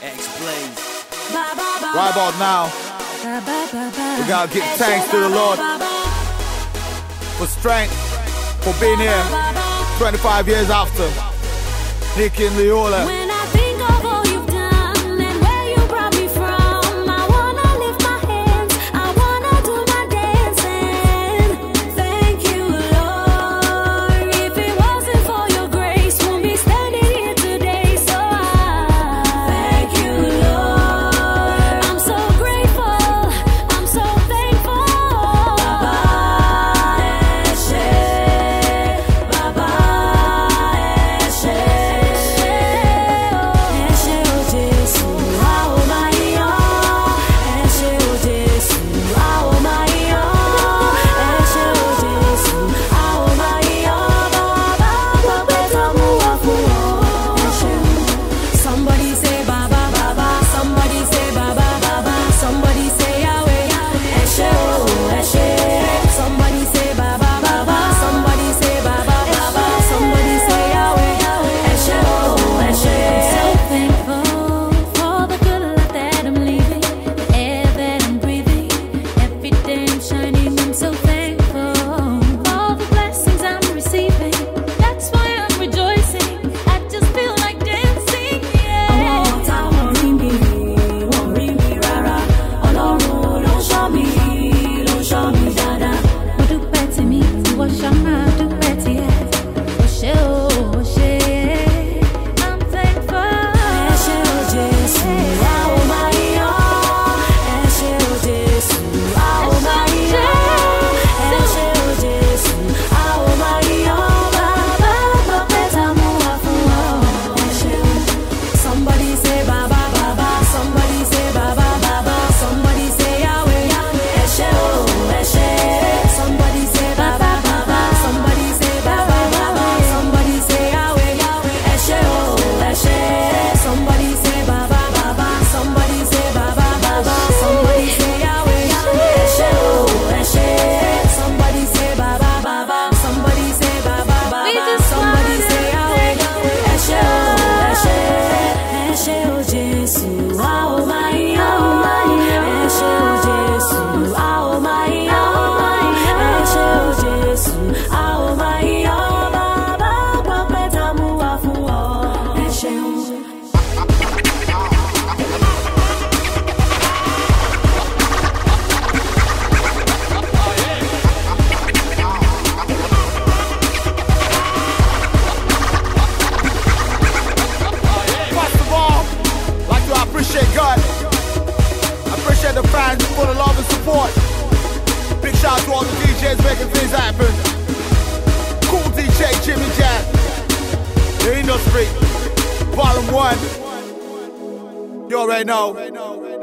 Right about now, we gotta give thanks to the Lord for strength, for being here 25 years after Nicky and Leola. When I think of all you've done and where you brought me from, I wanna lift my hands, I wanna do my dancing. Thank you, Lord. If it wasn't for your grace, won't be standing here today. So I thank you, Lord. I'm so grateful, I'm so thankful. Baba Eshe, Baba Eshe. Somebody say Baba, Baba. Somebody say Baba, Baba. Somebody say Yahweh, Eshe, oh, Eshe. Somebody say Baba, Baba. Somebody say Baba, Baba. Somebody say Yahweh, Eshe, oh, Eshe. I'm so thankful for the good life that I'm living, the air that I'm breathing, every day I'm shining. I'm so thankful for all the blessings I'm receiving. That's why I'm rejoicing. I just feel like dancing. Yeah. Mo dúpẹ́ tí mi, ìwọ ṣá máa dúpẹ́ tiẹ̀. Ó ṣé o, ó ṣé. I'm thankful. Ẹ ṣé o Jésù, a ó máa yọ̀. Ẹ ṣé o Jésù, a ó máa yọ̀. Ẹ ṣé o Jésù, a ó máa yọ̀. Bàbá gbọ́pẹ́ tá mú wá fún ọ. Ẹ ṣé o. Somebody say Baba, Baba. Somebody say Baba, Baba. Somebody say Yahweh, Yahweh. Ẹ ṣé o, ẹ ṣé. Somebody say Baba, Baba. Somebody say Baba, Baba. Somebody say Yahweh, Yahweh. Ẹ ṣé o, ẹ ṣé. Somebody say Baba, Baba. Somebody say Baba, Baba. Somebody say Yahweh, Yahweh. Ẹ ṣé o, ẹ ṣé. Somebody say Baba, Baba. Somebody say Baba, Baba. Somebody say Yahweh, Yahweh. Ẹ ṣé o, ẹ ṣé. Ẹ ṣé o Jésù, a ó máa yọ̀. Ẹ ṣé o Jésù, a ó máa yọ̀. Ẹ ṣé o Jésù, a ó máa yọ̀. Bàbá gbọ́pẹ́ tá mú wá fún ọ. Ẹ ṣeun. First of all, like to appreciate God. I appreciate the fans for the love and support. Big shout out to all the DJs making things happen. Cool DJ Jimmy Jack. The Industry. Volume 1. You already know.